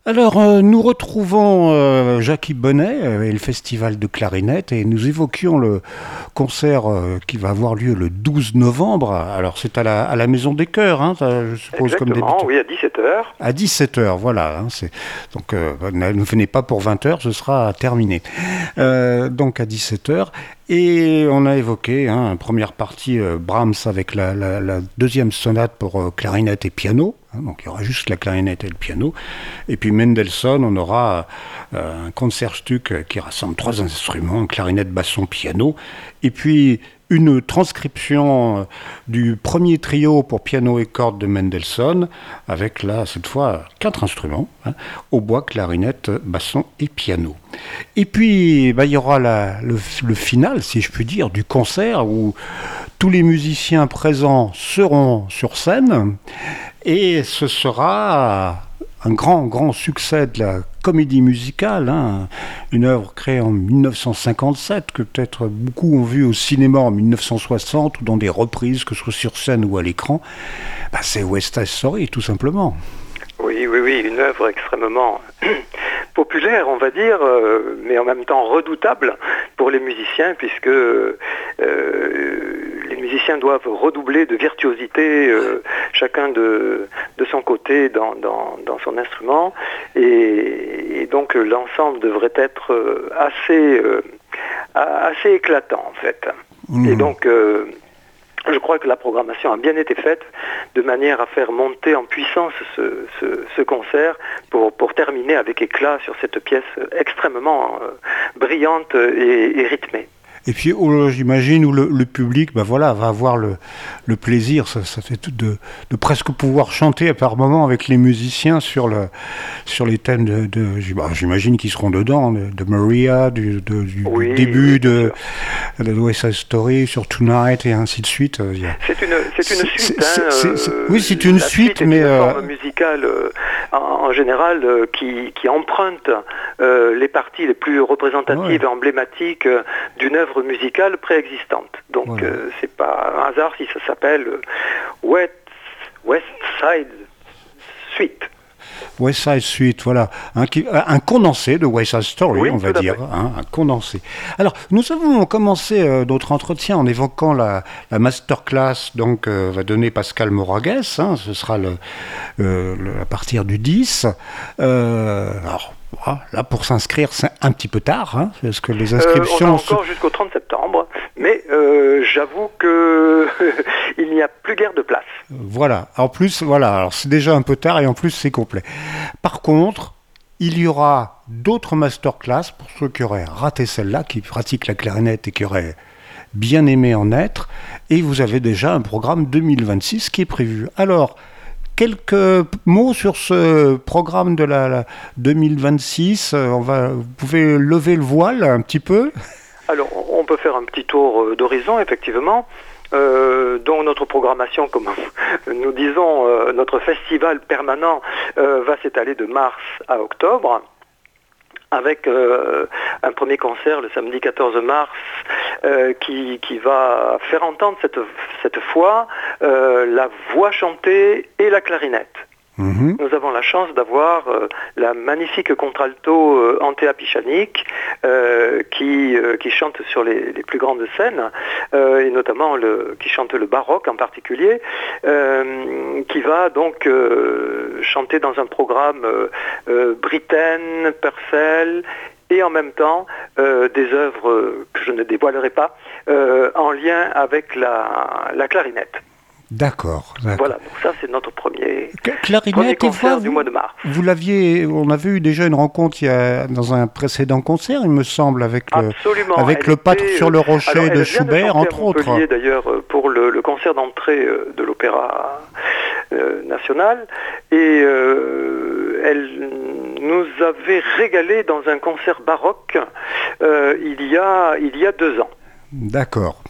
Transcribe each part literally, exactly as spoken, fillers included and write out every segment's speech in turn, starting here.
Alors, euh, nous retrouvons euh, Jackie Bonnet euh, et le Festival de clarinette et nous évoquions le concert euh, qui va avoir lieu le douze novembre. Alors, c'est à la, à la Maison des Chœurs, hein, ça, je suppose, comme Exactement, d'habitude. oui, à dix-sept heures. À dix-sept heures, voilà. Hein, c'est... Donc, euh, ne venez pas pour vingt heures, ce sera terminé. Euh, donc, à dix-sept heures. Et on a évoqué, hein, première partie, euh, Brahms avec la, la, la deuxième sonate pour euh, clarinette et piano. Hein, donc, il y aura juste la clarinette et le piano. Et puis, Mendelssohn, on aura euh, un Concertstück qui rassemble trois instruments, clarinette, basson, piano. Et puis, une transcription du premier trio pour piano et cordes de Mendelssohn, avec là, cette fois, quatre instruments, hein, hautbois, clarinette, basson et piano. Et puis, bah, il y aura la, le, le final, si je puis dire, du concert, où tous les musiciens présents seront sur scène, et ce sera un grand, grand succès de la comédie musicale, hein, une œuvre créée en dix-neuf cent cinquante-sept, que peut-être beaucoup ont vu au cinéma en dix-neuf cent soixante, ou dans des reprises, que ce soit sur scène ou à l'écran. Bah, c'est West Side Story, tout simplement. Oui, oui, oui, une œuvre extrêmement populaire, on va dire, euh, mais en même temps redoutable pour les musiciens, puisque euh, les musiciens doivent redoubler de virtuosité, euh, chacun de, de son côté dans, dans, dans son instrument, et, et donc l'ensemble devrait être assez, euh, assez éclatant, en fait. Mmh. Et donc... Euh, Je crois que la programmation a bien été faite de manière à faire monter en puissance ce, ce, ce concert pour, pour terminer avec éclat sur cette pièce extrêmement euh, brillante et, et rythmée. Et puis, oh, j'imagine, où le, le public bah voilà, va avoir le, le plaisir, ça, ça fait tout de, de presque pouvoir chanter par moments avec les musiciens sur, le, sur les thèmes de... de j'imagine qu'ils seront dedans, de, de Maria, du, de, du oui, début oui, de, de West Side Story, sur Tonight, et ainsi de suite. C'est une, c'est une suite. C'est, hein, c'est, c'est, oui, c'est une la suite, suite est mais... une euh... forme musicale, euh, en, en général, euh, qui, qui emprunte euh, les parties les plus représentatives ouais. et emblématiques euh, d'une œuvre musicale préexistante. Donc, voilà. euh, c'est pas un hasard si ça s'appelle euh, West, West Side Suite. West Side Suite, voilà, un, un condensé de West Side Story, oui, on va dire, hein, un condensé. Alors, nous avons commencé euh, notre entretien en évoquant la, la masterclass, donc euh, va donner Pascal Moragues, hein, ce sera le, euh, le, à partir du dix. Euh, alors, voilà, là, pour s'inscrire, c'est un petit peu tard, hein, parce que les inscriptions... Euh, on a encore se... jusqu'au trente septembre, mais euh, j'avoue que il n'y a plus guère de place. Voilà, en plus, voilà, alors c'est déjà un peu tard et en plus c'est complet. Par contre, il y aura d'autres masterclass pour ceux qui auraient raté celle-là, qui pratiquent la clarinette et qui auraient bien aimé en être, et vous avez déjà un programme deux mille vingt-six qui est prévu. Alors, quelques mots sur ce programme de la, la deux mille vingt-six. On va, vous pouvez lever le voile un petit peu. Alors, on peut faire un petit tour d'horizon, effectivement. Euh, dont notre programmation, comme nous disons, euh, notre festival permanent euh, va s'étaler de mars à octobre, avec euh, un premier concert le samedi quatorze mars euh, qui, qui va faire entendre cette, cette fois euh, la voix chantée et la clarinette. Mmh. Nous avons la chance d'avoir euh, la magnifique contralto euh, Antea Pichanik euh, qui, euh, qui chante sur les, les plus grandes scènes euh, et notamment le, qui chante le baroque en particulier, euh, qui va donc euh, chanter dans un programme euh, euh, Britten, Purcell et en même temps euh, des œuvres que je ne dévoilerai pas euh, en lien avec la, la clarinette. D'accord, d'accord. Voilà, donc ça c'est notre premier, clarinette premier concert vous, du mois de mars. Vous l'aviez, on avait eu déjà une rencontre il y a, dans un précédent concert, il me semble, avec le, avec le Pâtre était, sur le Rocher alors, de Schubert, de entre autres. Montpellier, d'ailleurs, pour le, le concert d'entrée de l'Opéra euh, National, et euh, elle nous avait régalé dans un concert baroque euh, il y a, il y a deux ans. D'accord.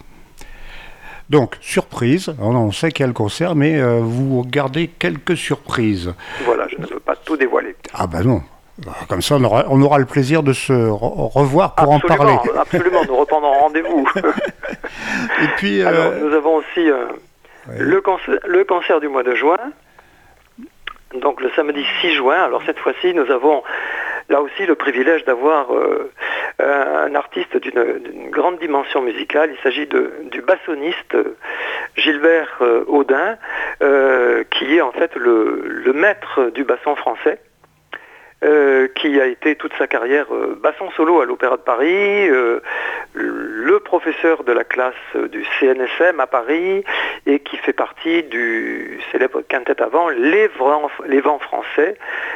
Donc, surprise, on sait qu'il y a le concert, mais euh, vous gardez quelques surprises. Voilà, je ne peux pas tout dévoiler. Ah ben non, comme ça on aura, on aura le plaisir de se re- revoir pour absolument, en parler. Absolument, nous reprendrons rendez-vous. Et puis, euh... Alors, nous avons aussi euh, oui. le, concert, le concert du mois de juin, donc le samedi six juin. Alors cette fois-ci, nous avons là aussi le privilège d'avoir euh, un artiste d'une, d'une grande dimension musicale. Il s'agit de, du bassoniste Gilbert euh, Audin, euh, qui est en fait le, le maître du basson français. Euh, qui a été toute sa carrière euh, basson solo à l'Opéra de Paris, euh, le professeur de la classe du C N S M à Paris, et qui fait partie du célèbre quintet à vent Les Vents, les Vents Français.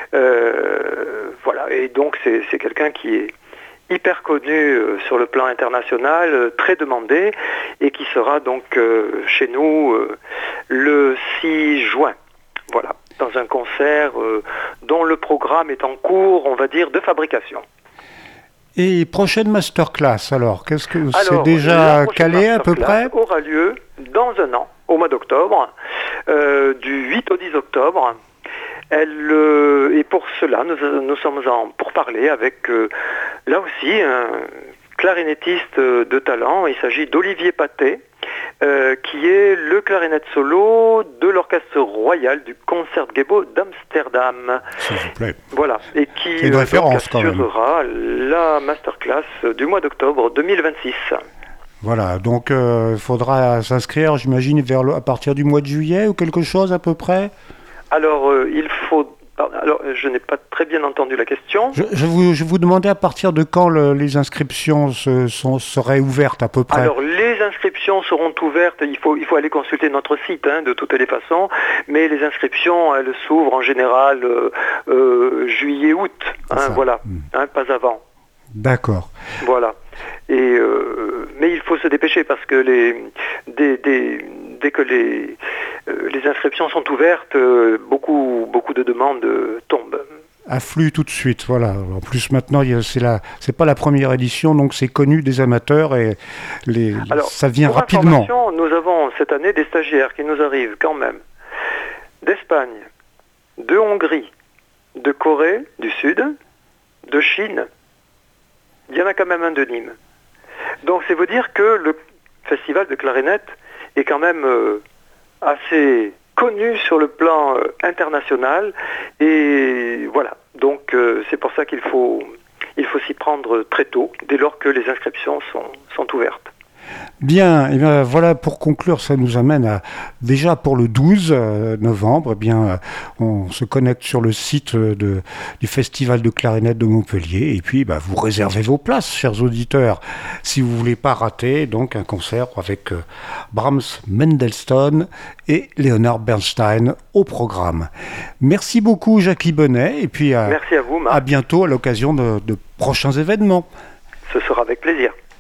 Euh, voilà, et donc c'est, c'est quelqu'un qui est hyper connu euh, sur le plan international, euh, très demandé, et qui sera donc euh, chez nous euh, le six juin. Voilà, dans un concert euh, dont le programme est en cours, on va dire, de fabrication. Et prochaine masterclass, alors, qu'est-ce que alors, c'est déjà calé à peu près? Aura lieu dans un an, au mois d'octobre, euh, du huit au dix octobre. Elle, euh, et pour cela, nous, nous sommes en pourparlers avec, euh, là aussi, un clarinettiste de talent. Il s'agit d'Olivier Pathé, Euh, qui est le clarinette solo de l'Orchestre Royal du Concertgebouw d'Amsterdam. S'il vous plaît. Voilà, et qui c'est une référence, donc, assurera la masterclass du mois d'octobre deux mille vingt-six. Voilà, donc il euh, faudra s'inscrire, j'imagine, vers le, à partir du mois de juillet ou quelque chose à peu près. Alors, euh, il faut... Alors, je n'ai pas très bien entendu la question. Je, je, vous, je vous demandais à partir de quand le, les inscriptions se, sont, seraient ouvertes à peu près. Alors, les inscriptions seront ouvertes, il faut, il faut aller consulter notre site hein, de toutes les façons, mais les inscriptions, elles s'ouvrent en général euh, euh, juillet-août, hein, voilà, mmh. hein, pas avant. D'accord. Voilà. Et, euh, mais il faut se dépêcher parce que les, dès, dès, dès que les, euh, les inscriptions sont ouvertes, euh, beaucoup, beaucoup de demandes euh, tombent. Afflue tout de suite, voilà. En plus maintenant, c'est la, c'est pas la première édition, donc c'est connu des amateurs et les, Alors, ça vient pour rapidement. Nous avons cette année des stagiaires qui nous arrivent quand même d'Espagne, de Hongrie, de Corée du Sud, de Chine. Il y en a quand même un de Nîmes. Donc c'est vous dire que le festival de clarinette est quand même euh, assez connu sur le plan euh, international. Et voilà, donc euh, c'est pour ça qu'il faut, il faut s'y prendre très tôt, dès lors que les inscriptions sont, sont ouvertes. Bien, et bien, voilà, pour conclure, ça nous amène à, déjà pour le douze novembre, eh bien, on se connecte sur le site de, du Festival de clarinette de Montpellier, et puis bah, vous réservez vos places, chers auditeurs, si vous ne voulez pas rater donc, un concert avec euh, Brahms, Mendelssohn et Leonard Bernstein au programme. Merci beaucoup Jackie Bonnet, et puis à, Merci à vous, Marc. À bientôt à l'occasion de, de prochains événements. Ce sera avec plaisir.